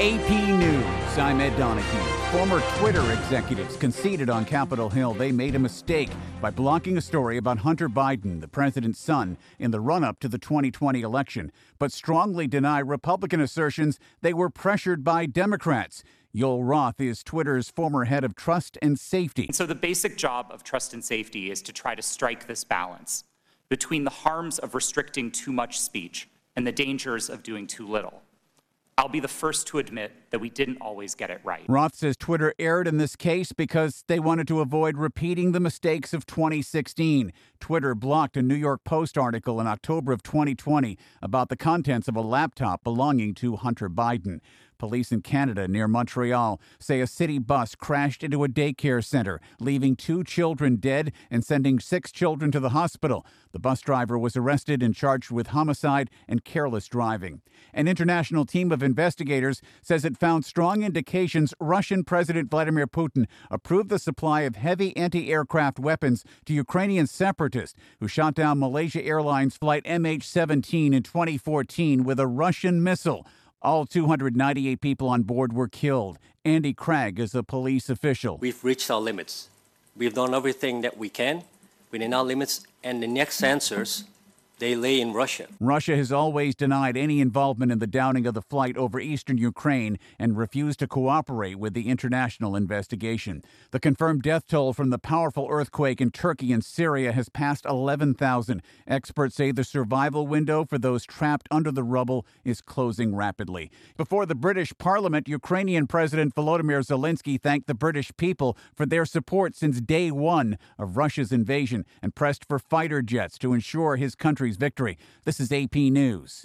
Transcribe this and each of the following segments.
AP News, I'm Ed Donahue. Former Twitter executives conceded on Capitol Hill they made a mistake by blocking a story about Hunter Biden, the president's son, in the run-up to the 2020 election, but strongly deny Republican assertions they were pressured by Democrats. Yoel Roth is Twitter's former head of trust and safety. So the basic job of trust and safety is to try to strike this balance between the harms of restricting too much speech and the dangers of doing too little. I'll be the first to admit that we didn't always get it right. Roth says Twitter erred in this case because they wanted to avoid repeating the mistakes of 2016. Twitter blocked a New York Post article in October of 2020 about the contents of a laptop belonging to Hunter Biden. Police in Canada near Montreal say a city bus crashed into a daycare center, leaving 2 children dead and sending 6 children to the hospital. The bus driver was arrested and charged with homicide and careless driving. An international team of investigators says it found strong indications Russian President Vladimir Putin approved the supply of heavy anti-aircraft weapons to Ukrainian separatists who shot down Malaysia Airlines flight MH17 in 2014 with a Russian missile. All 298 people on board were killed. Andy Craig is a police official. We've reached our limits. We've done everything that we can within our limits, and the next answers, they lay in Russia. Russia has always denied any involvement in the downing of the flight over eastern Ukraine and refused to cooperate with the international investigation. The confirmed death toll from the powerful earthquake in Turkey and Syria has passed 11,000. Experts say the survival window for those trapped under the rubble is closing rapidly. Before the British Parliament, Ukrainian President Volodymyr Zelensky thanked the British people for their support since day one of Russia's invasion and pressed for fighter jets to ensure his country's victory. This is AP News.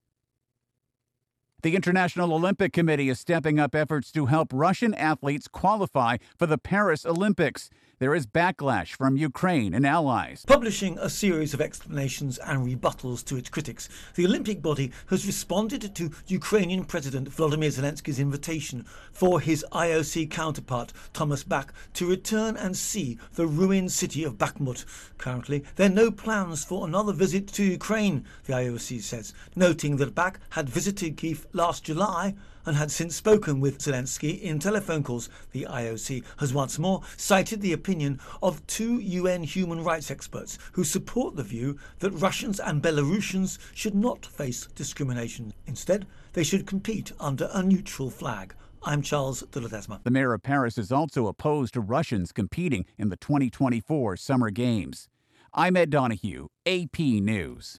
The International Olympic Committee is stepping up efforts to help Russian athletes qualify for the Paris Olympics. There is backlash from Ukraine and allies. Publishing a series of explanations and rebuttals to its critics, the Olympic body has responded to Ukrainian President Volodymyr Zelensky's invitation for his IOC counterpart, Thomas Bach, to return and see the ruined city of Bakhmut. Currently, there are no plans for another visit to Ukraine, the IOC says, noting that Bach had visited Kyiv last July and had since spoken with Zelensky in telephone calls. The IOC has once more cited the opinion of 2 UN human rights experts who support the view that Russians and Belarusians should not face discrimination. Instead, they should compete under a neutral flag. I'm Charles de Ledesma. The mayor of Paris is also opposed to Russians competing in the 2024 Summer Games. I'm Ed Donahue, AP News.